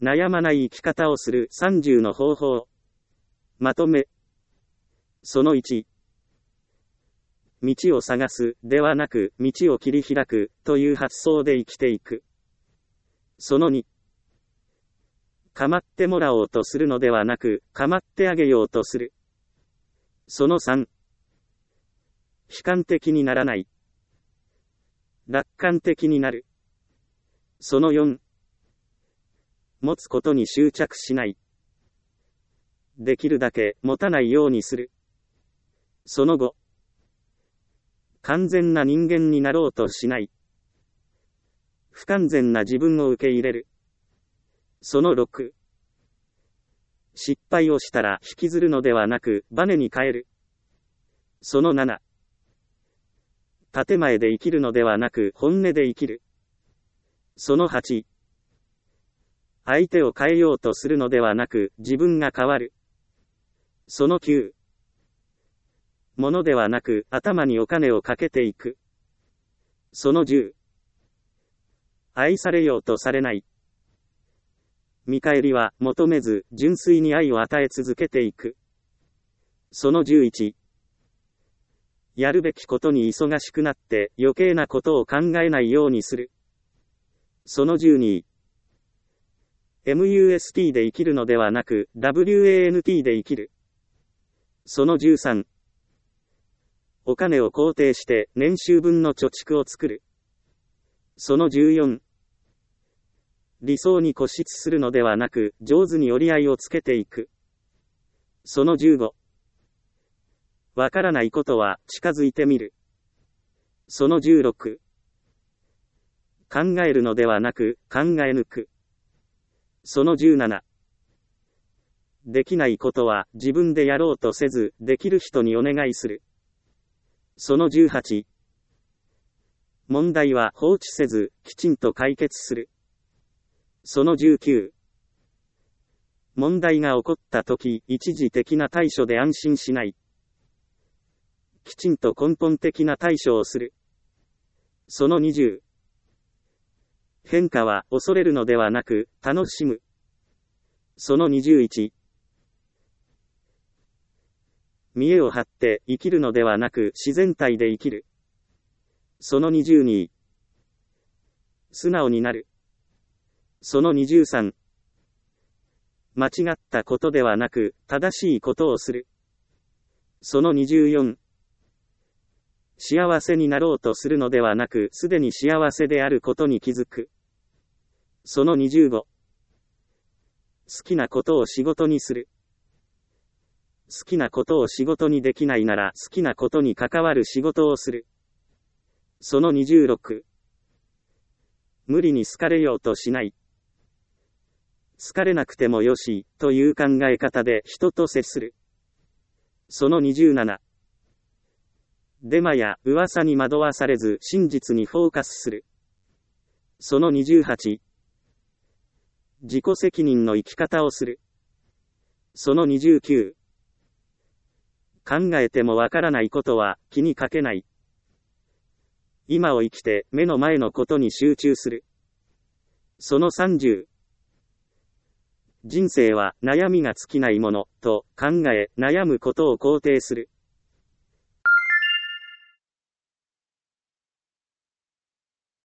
悩まない生き方をする30の方法。まとめ。その1。道を探すではなく、道を切り開くという発想で生きていく。その2。構ってもらおうとするのではなく、構ってあげようとする。その3。悲観的にならない。楽観的になる。その4。持つことに執着しない。できるだけ持たないようにする。その5。完全な人間になろうとしない。不完全な自分を受け入れる。その6。失敗をしたら引きずるのではなく、バネに変える。その7。建前で生きるのではなく、本音で生きる。その8。相手を変えようとするのではなく、自分が変わる。その9。物ではなく、頭にお金をかけていく。その10。愛されようとされない。見返りは求めず、純粋に愛を与え続けていく。その11。やるべきことに忙しくなって余計なことを考えないようにする。その12。MUST で生きるのではなく、WANT で生きる。その13。お金を肯定して年収分の貯蓄を作る。その14。理想に固執するのではなく、上手に折り合いをつけていく。その15。わからないことは近づいてみる。その16。考えるのではなく、考え抜く。その17。できないことは自分でやろうとせず、できる人にお願いする。その18。問題は放置せず、きちんと解決する。その19。問題が起こったとき、一時的な対処で安心しない。きちんと根本的な対処をする。その20。変化は恐れるのではなく、楽しむ。その21。見栄を張って生きるのではなく、自然体で生きる。その22。素直になる。その23。間違ったことではなく、正しいことをする。その24。幸せになろうとするのではなく、すでに幸せであることに気づく。その25。好きなことを仕事にする。好きなことを仕事にできないなら、好きなことに関わる仕事をする。その26。無理に好かれようとしない。好かれなくてもよし、という考え方で人と接する。その27。デマや噂に惑わされず真実にフォーカスする。その28。自己責任の生き方をする。その29。考えてもわからないことは気にかけない。今を生きて目の前のことに集中する。その30。人生は悩みが尽きないものと考え、悩むことを肯定する。